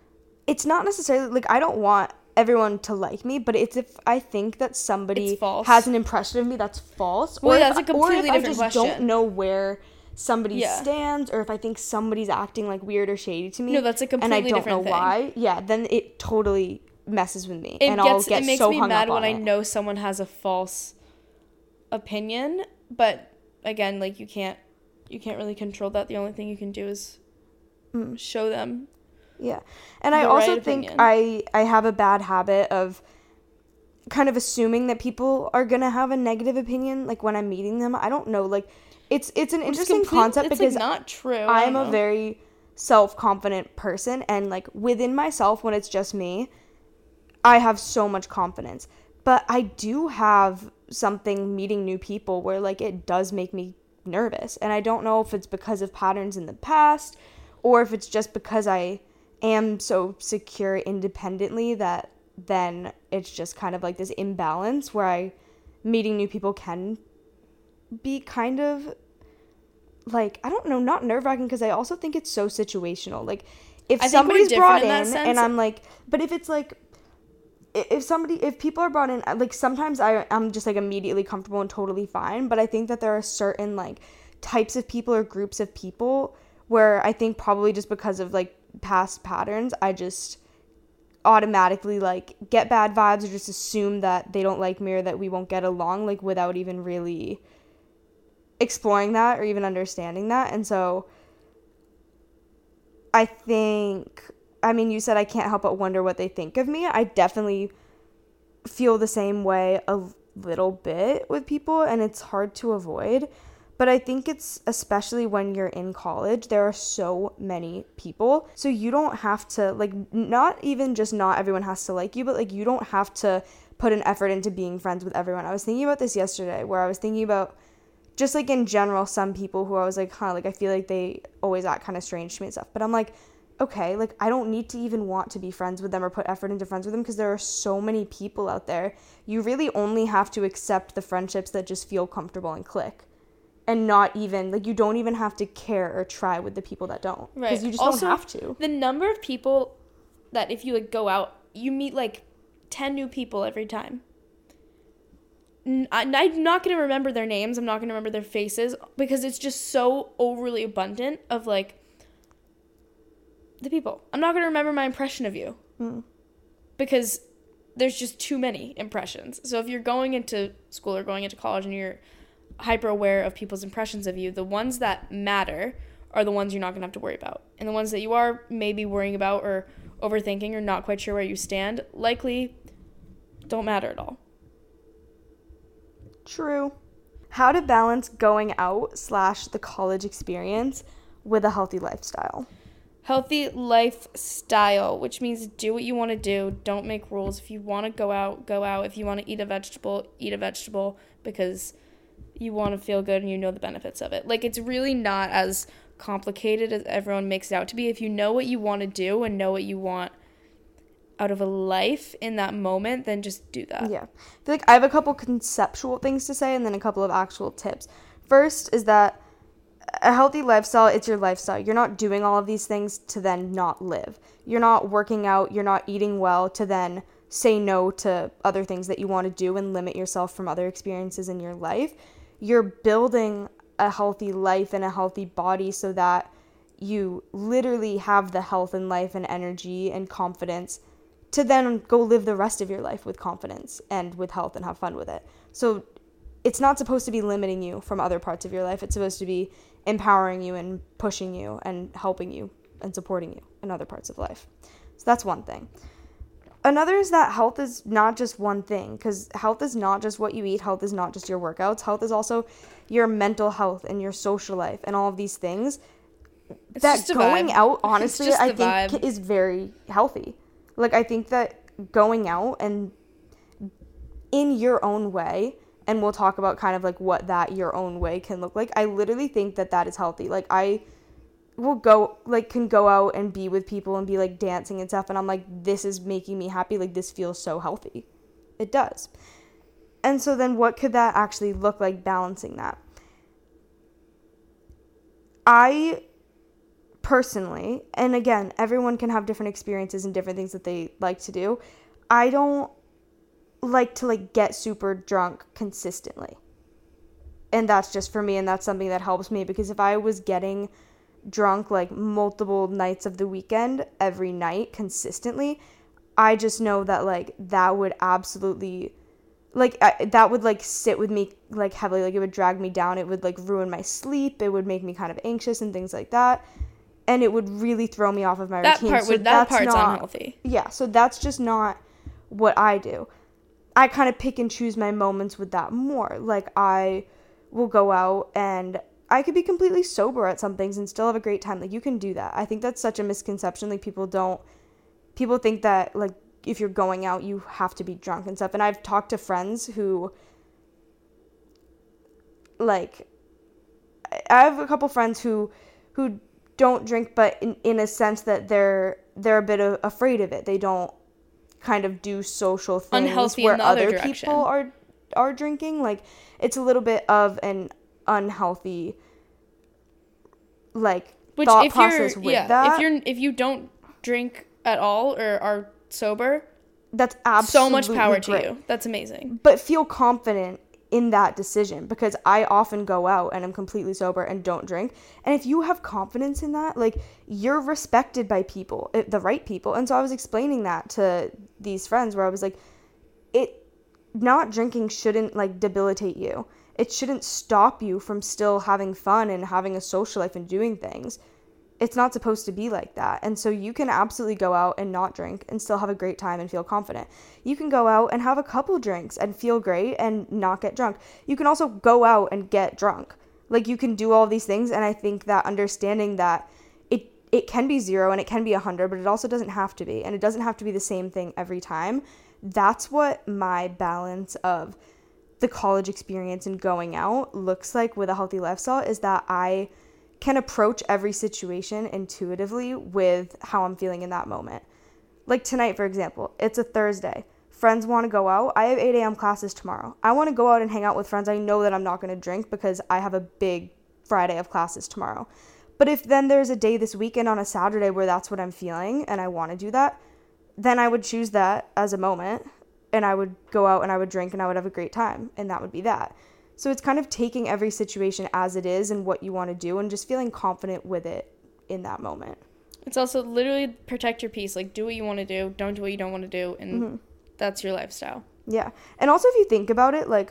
it's not necessarily, like, I don't want everyone to like me, but it's if I think that somebody It's false. has an impression of me that's false, Well, or that's if, a completely or if different I just question. don't know where somebody Yeah. stands, or if I think somebody's acting like weird or shady to me, No, that's a and I completely don't different know thing. why, yeah, then it totally messes with me, It and gets I'll get it makes so me hung mad up when on I it. know someone has a false opinion, but again, like you can't you can't really control that. The only thing you can do is Mm. show them. Yeah. And I the also right think opinion. I I have a bad habit of kind of assuming that people are going to have a negative opinion like when I'm meeting them. I don't know, like it's it's an Which is interesting complete- concept it's because like not true. I I am don't a know. very self-confident person, and like within myself when it's just me, I have so much confidence. But I do have something meeting new people where like it does make me nervous, and I don't know if it's because of patterns in the past or if it's just because I am so secure independently that then it's just kind of like this imbalance where I meeting new people can be kind of like, I don't know, not nerve-wracking, because I also think it's so situational. Like if I think we're somebody's different brought in that in sense. and I'm like, but if it's like i- if somebody if people are brought in, like sometimes I I'm just like immediately comfortable and totally fine, but I think that there are certain like types of people or groups of people where I think probably just because of like past patterns, I just automatically like get bad vibes or just assume that they don't like me or that we won't get along, like without even really exploring that or even understanding that. And so I think, I mean, you said I can't help but wonder what they think of me. I definitely feel the same way a little bit with people, and it's hard to avoid. But I think it's especially when you're in college, there are so many people. So you don't have to, like, not even just not everyone has to like you, but like you don't have to put an effort into being friends with everyone. I was thinking about this yesterday, where I was thinking about just like in general, some people who I was like, huh, like I feel like they always act kind of strange to me and stuff. But I'm like, okay, like I don't need to even want to be friends with them or put effort into friends with them, because there are so many people out there. You really only have to accept the friendships that just feel comfortable and click. And not even, like, you don't even have to care or try with the people that don't. Right. Because you just Also, don't have to. The number of people that if you like go out, you meet like ten new people every time. N- I- I'm not going to remember their names. I'm not going to remember their faces, because it's just so overly abundant of like the people. I'm not going to remember my impression of you Mm. because there's just too many impressions. So if you're going into school or going into college and you're hyper aware of people's impressions of you, the ones that matter are the ones you're not going to have to worry about. And the ones that you are maybe worrying about or overthinking or not quite sure where you stand, likely don't matter at all. True. How to balance going out slash the college experience with a healthy lifestyle. Healthy lifestyle, which means do what you want to do. Don't make rules. If you want to go out, go out. If you want to eat a vegetable, eat a vegetable, because you want to feel good and you know the benefits of it. Like, it's really not as complicated as everyone makes it out to be. If you know what you want to do and know what you want out of a life in that moment, then just do that. Yeah. I feel like I have a couple conceptual things to say and then a couple of actual tips. First is that a healthy lifestyle, it's your lifestyle. You're not doing all of these things to then not live. You're not working out, you're not eating well to then say no to other things that you want to do and limit yourself from other experiences in your life. You're building a healthy life and a healthy body so that you literally have the health and life and energy and confidence to then go live the rest of your life with confidence and with health and have fun with it. So it's not supposed to be limiting you from other parts of your life. It's supposed to be empowering you and pushing you and helping you and supporting you in other parts of life. So that's one thing. Another is that health is not just one thing, because health is not just what you eat. Health is not just your workouts. Health is also your mental health and your social life and all of these things. It's that just a going vibe. out, It's honestly, just I the think vibe. is very healthy. Like, I think that going out and in your own way, and we'll talk about kind of like what that your own way can look like. I literally think that that is healthy. Like, I will go, like, can go out and be with people and be like dancing and stuff, and I'm like, this is making me happy. Like, this feels so healthy. It does. And so then what could that actually look like, balancing that? I personally, and again, everyone can have different experiences and different things that they like to do. I don't like to like get super drunk consistently. And that's just for me, and that's something that helps me, because if I was getting drunk like multiple nights of the weekend every night consistently, I just know that like that would absolutely like I, that would like sit with me like heavily. Like it would drag me down. It would like ruin my sleep. It would make me kind of anxious and things like that, and it would really throw me off of my that routine. part so would that that's part's not, unhealthy. Yeah, so that's just not what I do. I kind of pick and choose my moments with that more. Like I will go out and I could be completely sober at some things and still have a great time. Like you can do that. I think that's such a misconception. Like people don't, people think that like if you're going out, you have to be drunk and stuff. And I've talked to friends who like, I have a couple friends who, who don't drink, but in, in a sense that they're, they're a bit of, afraid of it. They don't kind of do social things Unhealthy where in the other other direction. people are, are drinking. Like it's a little bit of an unhealthy like Which thought if process you're with yeah, that. if you're if you don't drink at all or are sober, that's absolutely so much power great. to you. That's amazing. But feel confident in that decision, because I often go out and I'm completely sober and don't drink. And if you have confidence in that, like you're respected by people, the right people. And so I was explaining that to these friends where I was like, it not drinking shouldn't like debilitate you. It shouldn't stop you from still having fun and having a social life and doing things. It's not supposed to be like that. And so you can absolutely go out and not drink and still have a great time and feel confident. You can go out and have a couple drinks and feel great and not get drunk. You can also go out and get drunk. Like you can do all these things. And I think that understanding that it, it can be zero and it can be a hundred, but it also doesn't have to be. And it doesn't have to be the same thing every time. That's what my balance of the college experience and going out looks like with a healthy lifestyle, is that I can approach every situation intuitively with how I'm feeling in that moment. Like tonight, for example, it's a Thursday. Friends want to go out. I have eight a.m. classes tomorrow. I want to go out and hang out with friends. I know that I'm not going to drink because I have a big Friday of classes tomorrow. But if then there's a day this weekend on a Saturday where that's what I'm feeling and I want to do that, then I would choose that as a moment. And I would go out and I would drink and I would have a great time. And that would be that. So it's kind of taking every situation as it is and what you want to do and just feeling confident with it in that moment. It's also literally protect your peace. Like do what you want to do. Don't do what you don't want to do. And mm-hmm. that's your lifestyle. Yeah. And also if you think about it, like,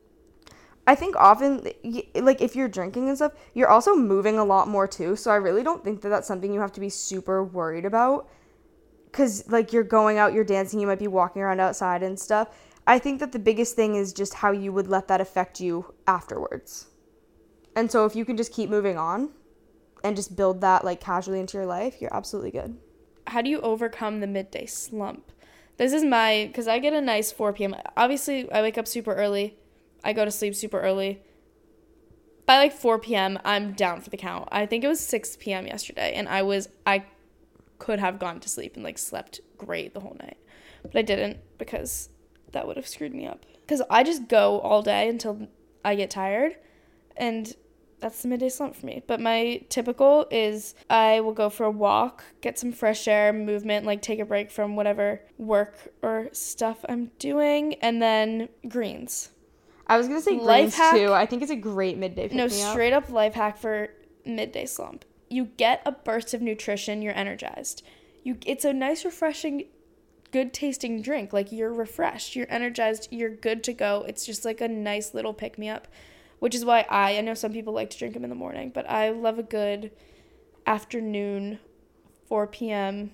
I think often, like, if you're drinking and stuff, you're also moving a lot more too. So I really don't think that that's something you have to be super worried about. Because, like, you're going out, you're dancing, you might be walking around outside and stuff. I think that the biggest thing is just how you would let that affect you afterwards. And so if you can just keep moving on and just build that, like, casually into your life, you're absolutely good. How do you overcome the midday slump? This is my, because I get a nice four p.m. Obviously, I wake up super early. I go to sleep super early. By, like, four p.m., I'm down for the count. I think it was six p.m. yesterday, and I was, I could have gone to sleep and like slept great the whole night, but I didn't because that would have screwed me up, because I just go all day until I get tired, and that's the midday slump for me. But my typical is I will go for a walk, get some fresh air, movement, like take a break from whatever work or stuff I'm doing, and then greens. I was gonna say Life greens hack, too. I think it's a great midday pick-me-up. No, straight up life hack for midday slump. You get a burst of nutrition, you're energized. You, it's a nice, refreshing, good-tasting drink. Like, you're refreshed, you're energized, you're good to go. It's just, like, a nice little pick-me-up, which is why I, I know some people like to drink them in the morning, but I love a good afternoon, four p.m.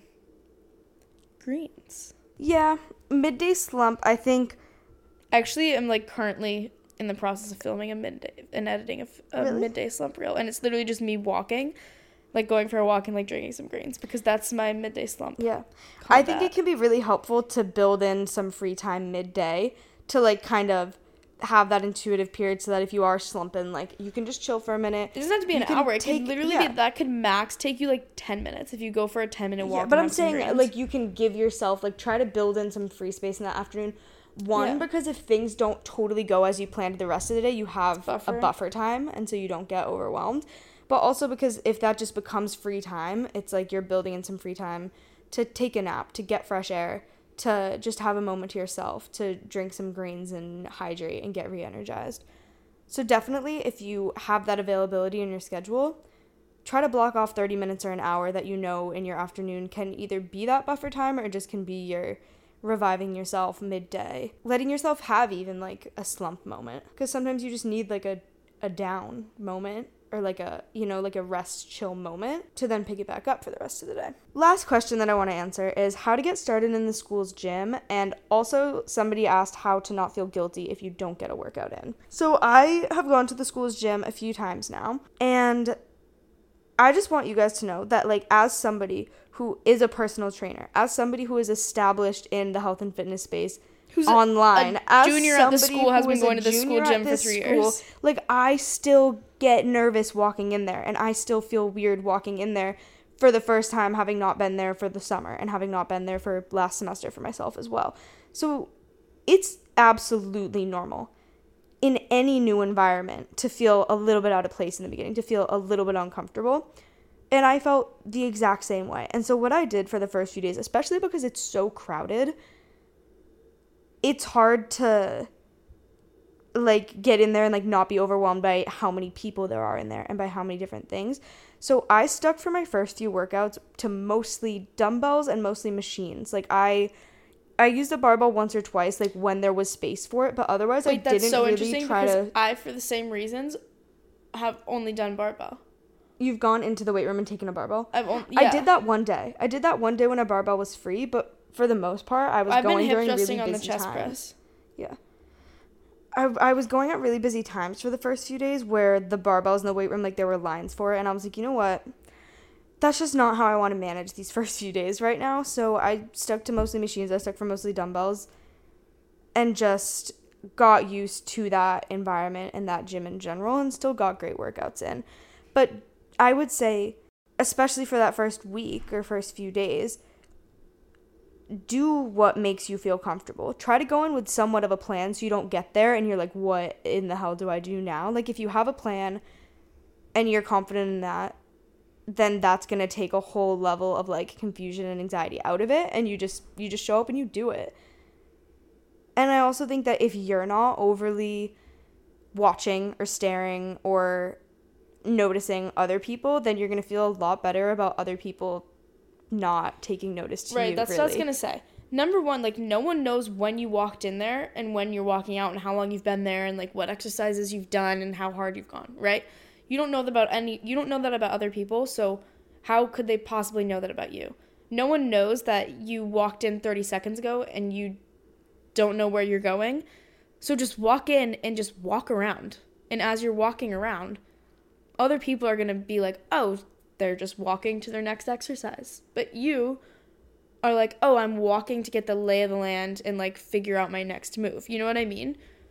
greens. Yeah, midday slump, I think. Actually, I'm, like, currently in the process of filming a midday, and editing a, a really? midday slump reel, and it's literally just me walking, like going for a walk and like drinking some greens, because that's my midday slump. Yeah. I think it can be really helpful to build in some free time midday to like kind of have that intuitive period, so that if you are slumping, like you can just chill for a minute. It doesn't have to be an hour. It could literally yeah. be, that could max take you like ten minutes if you go for a ten minute walk. Yeah, but and I'm have some saying greens. like you can give yourself, like try to build in some free space in that afternoon. One, Yeah. because if things don't totally go as you planned the rest of the day, you have Buffer. a buffer time, and so you don't get overwhelmed. but also because if that just becomes free time, it's like you're building in some free time to take a nap, to get fresh air, to just have a moment to yourself, to drink some greens and hydrate and get re-energized. So definitely, if you have that availability in your schedule, try to block off thirty minutes or an hour that you know in your afternoon can either be that buffer time or just can be your reviving yourself midday. Letting yourself have even like a slump moment. Because sometimes you just need like a, a down moment or like a, you know, like a rest chill moment to then pick it back up for the rest of the day. Last question that I want to answer is how to get started in the school's gym, and also somebody asked how to not feel guilty if you don't get a workout in. So I have gone to the school's gym a few times now, and I just want you guys to know that, like, as somebody who is a personal trainer, as somebody who is established in the health and fitness space, who's online, a as junior at the school, has been going to the school gym for three school, years. Like, I still get nervous walking in there, and I still feel weird walking in there for the first time, having not been there for the summer and having not been there for last semester for myself as well. So it's absolutely normal in any new environment to feel a little bit out of place in the beginning, to feel a little bit uncomfortable. And I felt the exact same way. And so what I did for the first few days, especially because it's so crowded, it's hard to like get in there and like not be overwhelmed by how many people there are in there and by how many different things. So I stuck for my first few workouts to mostly dumbbells and mostly machines. Like I I used a barbell once or twice, like when there was space for it, but otherwise Wait, I that's didn't so really interesting try because to. I, for the same reasons, have only done barbell. You've gone into the weight room and taken a barbell? I've only, yeah. I did that one day. I did that one day when a barbell was free, but for the most part, I was I've going been hip during really thrusting busy on the chest times. press. Yeah. I, I was going at really busy times for the first few days where the barbells in the weight room, like there were lines for it, and I was like, you know what? That's just not how I want to manage these first few days right now. So I stuck to mostly machines. I stuck for mostly dumbbells and just got used to that environment and that gym in general and still got great workouts in. But I would say, especially for that first week or first few days, do what makes you feel comfortable. Try to go in with somewhat of a plan so you don't get there and you're like, what in the hell do I do now? Like if you have a plan and you're confident in that, then that's going to take a whole level of like confusion and anxiety out of it, and you just you just show up and you do it. And I also think that if you're not overly watching or staring or noticing other people, then you're going to feel a lot better about other people not taking notice to right, you. that's really. what I was going to say. Number one, like, no one knows when you walked in there and when you're walking out and how long you've been there and, like, what exercises you've done and how hard you've gone, right? You don't know that about any, you don't know that about other people, so how could they possibly know that about you? No one knows that you walked in thirty seconds ago and you don't know where you're going. So just walk in and just walk around. And as you're walking around, other people are going to be like, oh, they're just walking to their next exercise. But you are like, oh, I'm walking to get the lay of the land and, like, figure out my next move. You know what I mean?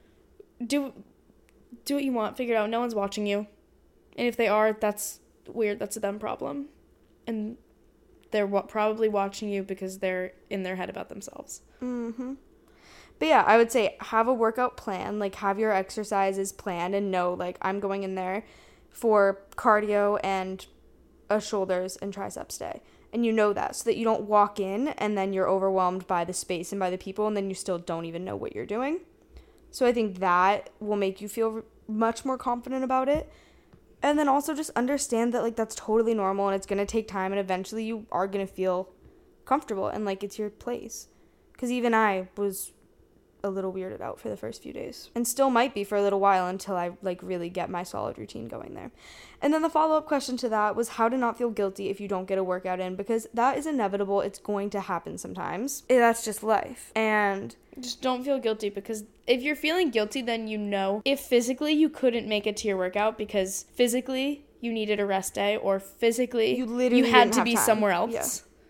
Do, do what you want. Figure it out. No one's watching you. And if they are, that's weird. That's a them problem. And they're wa- probably watching you because they're in their head about themselves. Mm-hmm. But yeah, I would say have a workout plan. Like, have your exercises planned and know, like, I'm going in there for cardio and a shoulders and triceps day. And you know that, so that you don't walk in and then you're overwhelmed by the space and by the people and then you still don't even know what you're doing. So I think that will make you feel much more confident about it. And then also just understand that, like, that's totally normal and it's going to take time and eventually you are going to feel comfortable and like it's your place. Because even I was a little weirded out for the first few days and still might be for a little while until I like really get my solid routine going there. And then the follow-up question to that was how to not feel guilty if you don't get a workout in, because that is inevitable. It's going to happen sometimes. That's just life. And just don't feel guilty, because if you're feeling guilty, then you know if physically you couldn't make it to your workout because physically you needed a rest day or physically you literally you had didn't to have be time. somewhere else, yeah.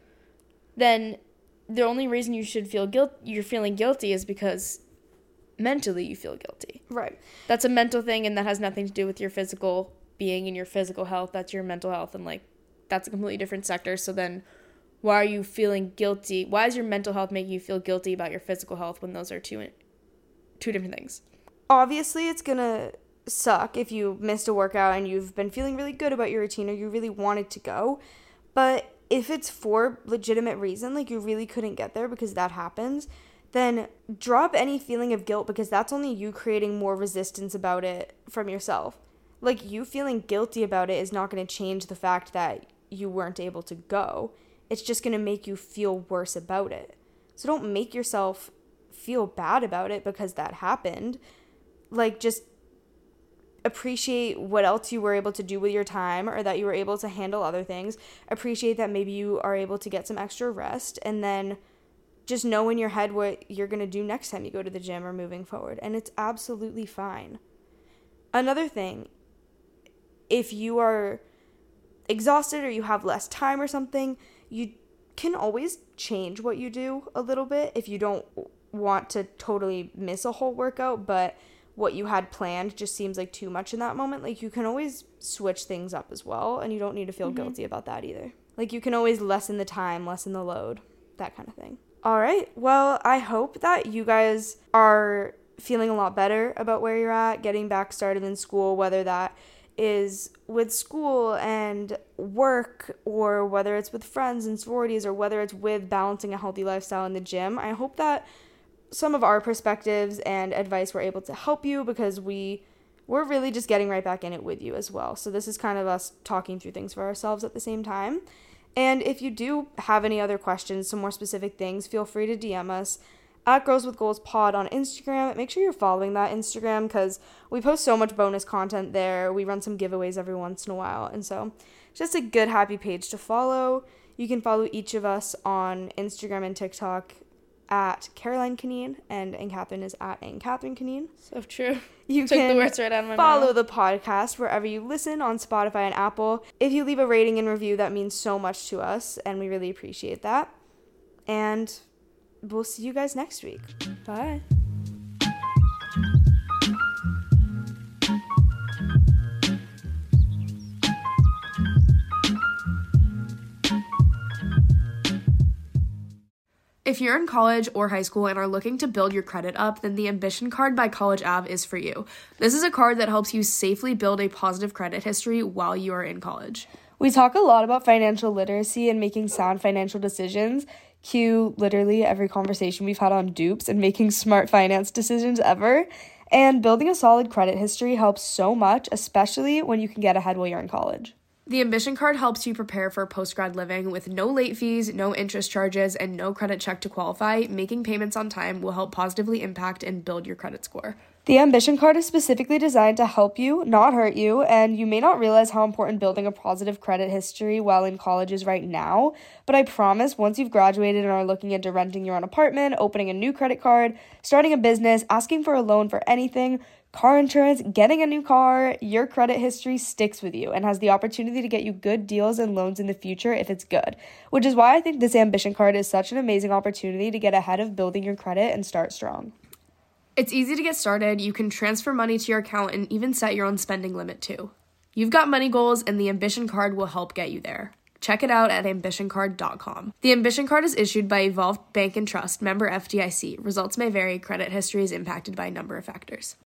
then the only reason you should feel guilt you're feeling guilty is because mentally you feel guilty. Right. That's a mental thing, and that has nothing to do with your physical being and your physical health. That's your mental health, and like that's a completely different sector. So then why are you feeling guilty? Why is your mental health making you feel guilty about your physical health when those are two two different things? Obviously, it's going to suck if you missed a workout and you've been feeling really good about your routine or you really wanted to go. But if it's for legitimate reason, like you really couldn't get there because that happens, then drop any feeling of guilt, because that's only you creating more resistance about it from yourself. Like, you feeling guilty about it is not going to change the fact that you weren't able to go. It's just going to make you feel worse about it. So don't make yourself feel bad about it because that happened. Like, just appreciate what else you were able to do with your time, or that you were able to handle other things. Appreciate that maybe you are able to get some extra rest, and then just know in your head what you're going to do next time you go to the gym or moving forward. And it's absolutely fine. Another thing, if you are exhausted or you have less time or something, you can always change what you do a little bit if you don't want to totally miss a whole workout, but what you had planned just seems like too much in that moment. Like, you can always switch things up as well, and you don't need to feel mm-hmm. guilty about that either. Like, you can always lessen the time, lessen the load, that kind of thing. All right, well, I hope that you guys are feeling a lot better about where you're at, getting back started in school, whether that is with school and work, or whether it's with friends and sororities, or whether it's with balancing a healthy lifestyle in the gym. I hope that some of our perspectives and advice were able to help you, because we we're really just getting right back in it with you as well. So this is kind of us talking through things for ourselves at the same time. And if you do have any other questions, some more specific things, feel free to D M us at Girls with Goals Pod on Instagram. Make sure you're following that Instagram, because we post so much bonus content there. We run some giveaways every once in a while, and so it's just a good, happy page to follow. You can follow each of us on Instagram and TikTok at Caroline Canine, and Anne Catherine is at Anne Catherine Canine. So true. You Took can the words right out of my follow mouth. the podcast wherever you listen on Spotify and Apple. If you leave a rating and review, that means so much to us, and we really appreciate that. And we'll see you guys next week. Bye. If you're in college or high school and are looking to build your credit up, then the Ambition Card by College Ave is for you. This is a card that helps you safely build a positive credit history while you are in college. We talk a lot about financial literacy and making sound financial decisions. Cue literally every conversation we've had on dupes and making smart finance decisions ever. And building a solid credit history helps so much, especially when you can get ahead while you're in college. The Ambition Card helps you prepare for post-grad living with no late fees, no interest charges, and no credit check to qualify. Making payments on time will help positively impact and build your credit score. The Ambition Card is specifically designed to help you, not hurt you, and you may not realize how important building a positive credit history while in college is right now, but I promise once you've graduated and are looking into renting your own apartment, opening a new credit card, starting a business, asking for a loan for anything, car insurance, getting a new car, your credit history sticks with you and has the opportunity to get you good deals and loans in the future if it's good, which is why I think this Ambition Card is such an amazing opportunity to get ahead of building your credit and start strong. It's easy to get started. You can transfer money to your account and even set your own spending limit too. You've got money goals, and the Ambition Card will help get you there. Check it out at ambition card dot com. The Ambition Card is issued by Evolved Bank and Trust, member F D I C. Results may vary. Credit history is impacted by a number of factors.